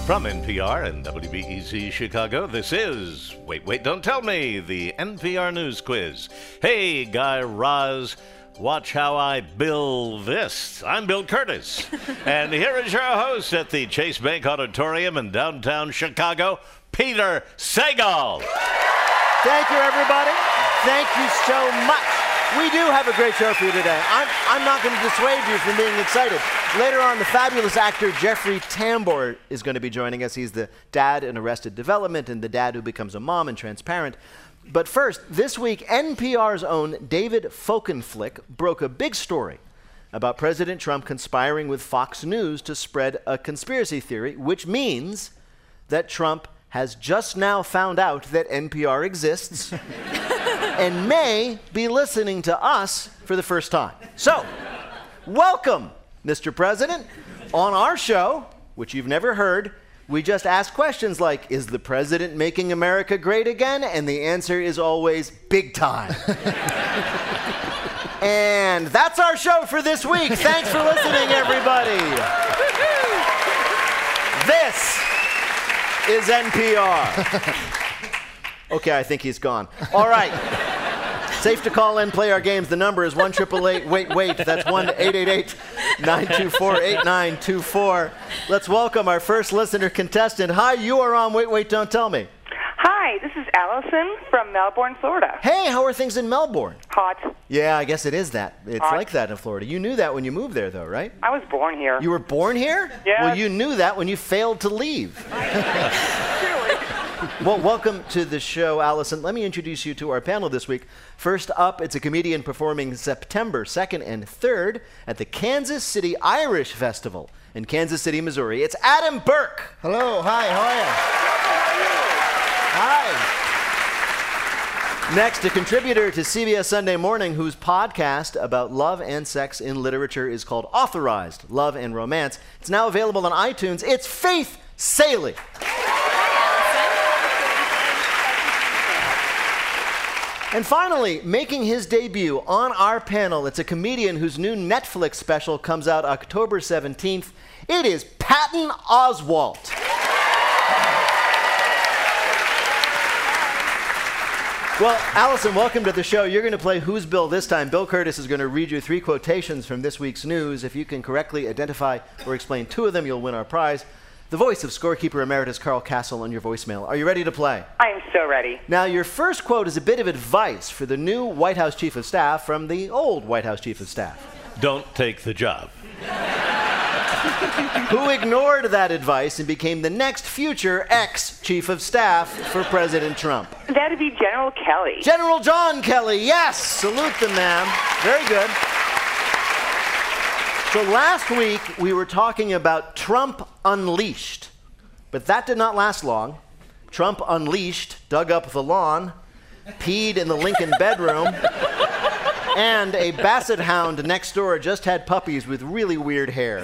From NPR and WBEZ Chicago, this is Wait, Don't Tell Me, the NPR News Quiz. Hey, Guy Raz, watch how I bill this. I'm Bill Curtis, and here is your host at the Chase Bank Auditorium in downtown Chicago, Peter Sagal. Thank you, everybody. Thank you so much. We do have a great show for you today. I'm not going to dissuade you from being excited. Later on, the fabulous actor Jeffrey Tambor is going to be joining us. He's the dad in Arrested Development and the dad who becomes a mom in Transparent. But first, this week, NPR's own David Folkenflik broke a big story about President Trump conspiring with Fox News to spread a conspiracy theory, which means that Trump has just now found out that NPR exists and may be listening to us for the first time. So, welcome, Mr. President. On our show, which you've never heard, we just ask questions like, is the president making America great again? And the answer is always big time. And that's our show for this week. Thanks for listening, everybody. This is NPR. Okay, I think he's gone. All right. Safe to call in, play our games. The number is 1-888-WAIT-WAIT. That's 1-888-924-8924. Let's welcome our first listener contestant. Hi, you are on Wait, Don't Tell Me. Hi, this is Allison from Melbourne, Florida. Hey, how are things in Melbourne? Hot. Yeah, I guess it is that. It's Hot. like that in Florida. You knew that when you moved there, though, right? I was born here. You were born here? Yeah. Well, you knew that when you failed to leave. Truly. Well, welcome to the show, Allison. Let me introduce you to our panel this week. First up, it's a comedian performing September 2nd and 3rd at the Kansas City Irish Festival in Kansas City, Missouri. It's Adam Burke. Hello, hi, how are you? Hi. Next, a contributor to CBS Sunday Morning whose podcast about love and sex in literature is called Authorized, Love and Romance. It's now available on iTunes. It's Faith Salie. And finally, making his debut on our panel, it's a comedian whose new Netflix special comes out October 17th. It is Patton Oswalt. Well, Allison, welcome to the show. You're going to play Who's Bill this time. Bill Curtis is going to read you 3 quotations from this week's news. If you can correctly identify or explain 2 of them, you'll win our prize. The voice of scorekeeper emeritus Carl Castle on your voicemail. Are you ready to play? I am so ready. Now, your first quote is a bit of advice for the new White House Chief of Staff from the old White House Chief of Staff. Don't take the job. Who ignored that advice and became the next future ex-Chief of Staff for President Trump. That'd be General Kelly. General John Kelly, yes! Salute the man. Very good. So last week, we were talking about Trump Unleashed, but that did not last long. Trump Unleashed dug up the lawn, peed in the Lincoln bedroom, and a basset hound next door just had puppies with really weird hair.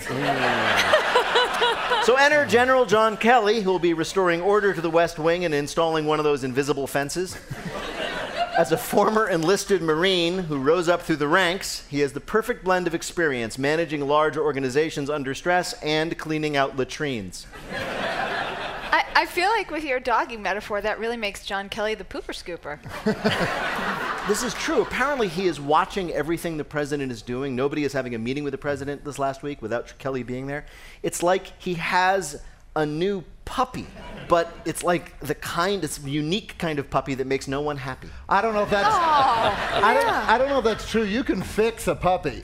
So enter General John Kelly, who will be restoring order to the West Wing and installing one of those invisible fences. As a former enlisted Marine who rose up through the ranks, he has the perfect blend of experience managing large organizations under stress and cleaning out latrines. I feel like with your doggy metaphor, that really makes John Kelly the pooper scooper. This is true. Apparently, he is watching everything the president is doing. Nobody is having a meeting with the president this last week without Kelly being there. It's like he has a new puppy, but it's like it's a unique kind of puppy that makes no one happy. I don't know if that's I don't know if that's true. You can fix a puppy.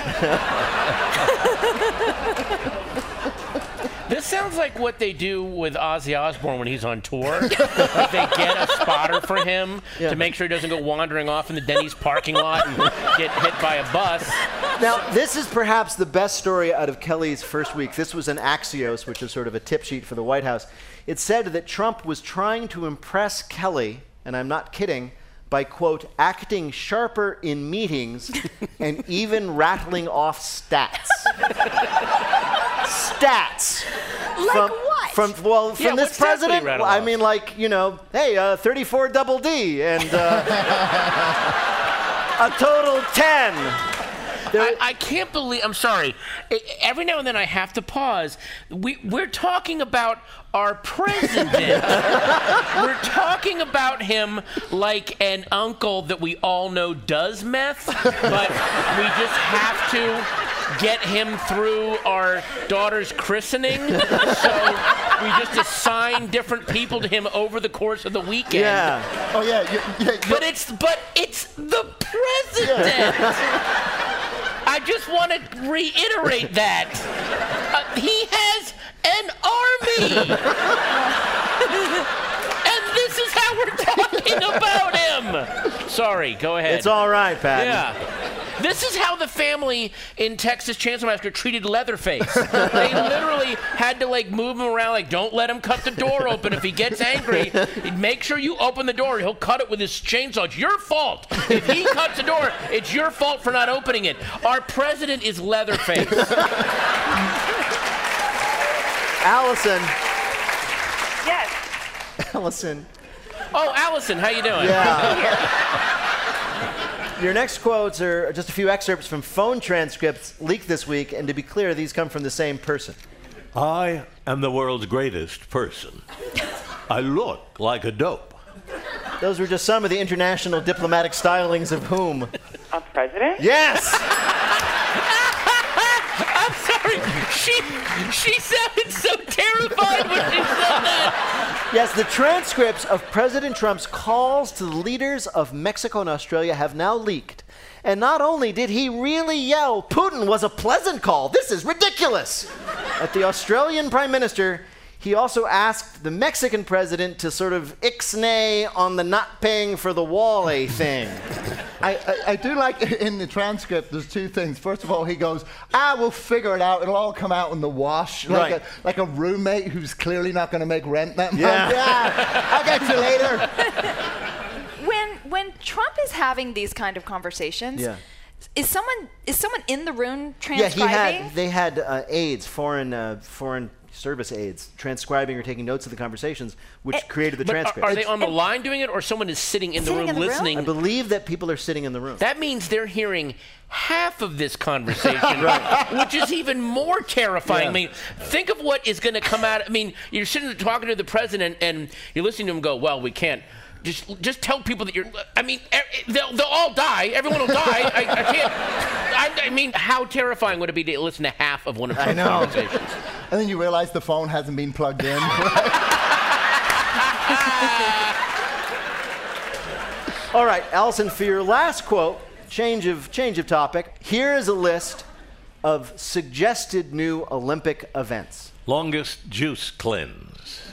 This sounds like what they do with Ozzy Osbourne when he's on tour. Like they get a spotter for him to make sure he doesn't go wandering off in the Denny's parking lot and get hit by a bus. Now, this is perhaps the best story out of Kelly's first week. This was an Axios, which is sort of a tip sheet for the White House. It said that Trump was trying to impress Kelly, and I'm not kidding, by, quote, acting sharper in meetings and even rattling off stats. Stats. Like what? From this what stats president, did he rattle I off? mean, like, hey, 34 double D and a total 10. I can't believe. I'm sorry. Every now and then I have to pause. We're talking about our president. We're talking about him like an uncle that we all know does meth, but we just have to get him through our daughter's christening. So we just assign different people to him over the course of the weekend. Yeah. Oh yeah. But it's the president. I just want to reiterate that he has an army, and this is how we're talking about him. Sorry, go ahead. It's all right, Pat. Yeah. This is how the family in Texas Chainsaw Massacre treated Leatherface. They literally had to move him around, don't let him cut the door open. If he gets angry, make sure you open the door. He'll cut it with his chainsaw. It's your fault. If he cuts the door, it's your fault for not opening it. Our president is Leatherface. Allison. Yes. Allison. Oh, Allison, how you doing? Yeah. Your next quotes are just a few excerpts from phone transcripts leaked this week, and to be clear, these come from the same person. I am the world's greatest person. I look like a dope. Those were just some of the international diplomatic stylings of whom? A president? Yes! I'm sorry. She sounded so terrified when she said that. Yes, the transcripts of President Trump's calls to the leaders of Mexico and Australia have now leaked. And not only did he really yell, Putin was a pleasant call, this is ridiculous, at the Australian Prime Minister, he also asked the Mexican president to sort of ixnay on the not paying for the Wally thing. I do like in the transcript, there's two things. First of all, he goes, we'll figure it out. It'll all come out in the wash. Right. Like a roommate who's clearly not going to make rent that month. Yeah. I'll get you later. When Trump is having these kind of conversations, is someone in the room transcribing? Yeah, they had aides, foreign service aides, transcribing or taking notes of the conversations, which created the transcript. Are they on the line doing it, or someone is sitting in the room listening? I believe that people are sitting in the room. That means they're hearing half of this conversation, which is even more terrifying. I mean, think of what is going to come out. I mean, you're sitting there talking to the president, and you're listening to him go, well, we can't. Just tell people that you're. I mean, they'll all die. Everyone will die. I can't. I mean, how terrifying would it be to listen to half of one of Trump's conversations? And then you realize the phone hasn't been plugged in. All right, Allison, for your last quote, change of topic. Here is a list of suggested new Olympic events. Longest juice cleanse.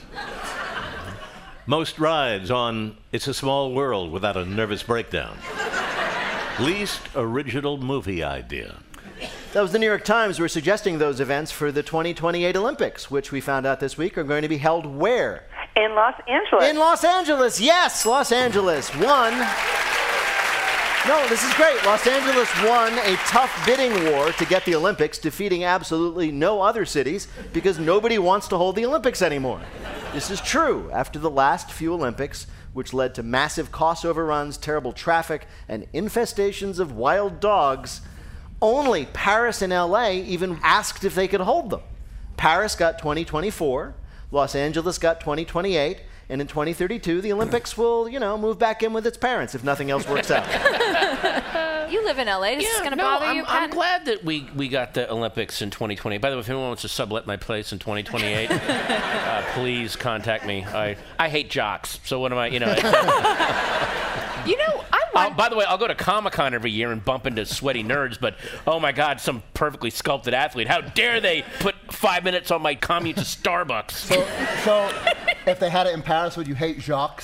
Most rides on It's a Small World without a nervous breakdown. Least original movie idea. That was the New York Times. We're suggesting those events for the 2028 Olympics, which we found out this week are going to be held where? In Los Angeles. In Los Angeles, yes! Los Angeles won. No, this is great. Los Angeles won a tough bidding war to get the Olympics, defeating absolutely no other cities because nobody wants to hold the Olympics anymore. This is true after the last few Olympics, which led to massive cost overruns, terrible traffic, and infestations of wild dogs. Only Paris and LA even asked if they could hold them. Paris got 2024, Los Angeles got 2028, and in 2032, the Olympics will, move back in with its parents if nothing else works out. You live in LA. Is this going to bother you, Pat? I'm glad that we got the Olympics in 2020. By the way, if anyone wants to sublet my place in 2028, please contact me. I hate jocks, so what am I, by the way, I'll go to Comic-Con every year and bump into sweaty nerds, but oh my God, some perfectly sculpted athlete. How dare they put 5 minutes on my commute to Starbucks? So if they had it in Paris, would you hate Jacques?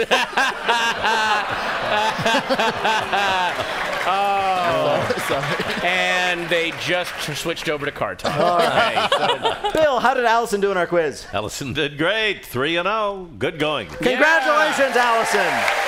Sorry. And they just switched over to car talk. Right. Bill, how did Allison do in our quiz? Allison did great. 3-0. Good going. Congratulations, Allison.